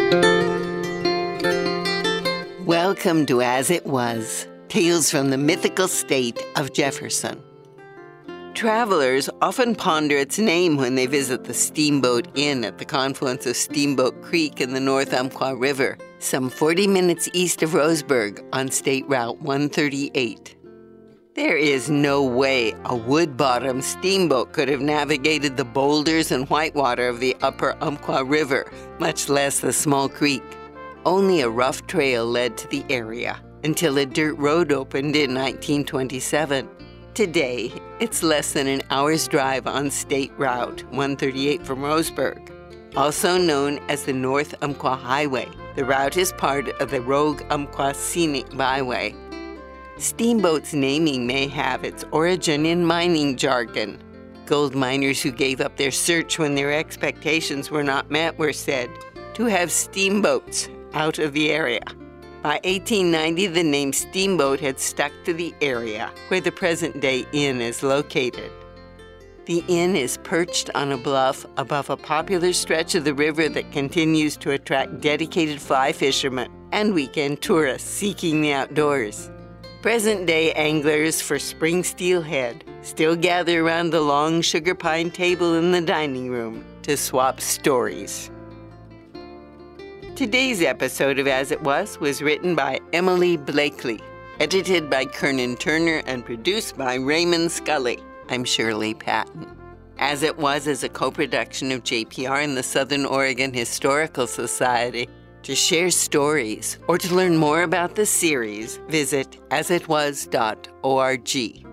Welcome to As It Was, Tales from the Mythical State of Jefferson. Travelers often ponder its name when they visit the Steamboat Inn at the confluence of Steamboat Creek and the North Umpqua River, some 40 minutes east of Roseburg on State Route 138. There is no way a wood-bottomed steamboat could have navigated the boulders and whitewater of the upper Umpqua River, much less the small creek. Only a rough trail led to the area until a dirt road opened in 1927. Today, it's less than an hour's drive on State Route 138 from Roseburg. Also known as the North Umpqua Highway, the route is part of the Rogue Umpqua Scenic Byway. Steamboat's naming may have its origin in mining jargon. Gold miners who gave up their search when their expectations were not met were said to have steamboats out of the area. By 1890, the name Steamboat had stuck to the area where the present-day inn is located. The inn is perched on a bluff above a popular stretch of the river that continues to attract dedicated fly fishermen and weekend tourists seeking the outdoors. Present-day anglers for spring steelhead still gather around the long sugar pine table in the dining room to swap stories. Today's episode of As It Was written by Emily Blakely, edited by Kernan Turner, and produced by Raymond Scully. I'm Shirley Patton. As It Was is a co-production of JPR and the Southern Oregon Historical Society. To share stories or to learn more about the series, visit asitwas.org.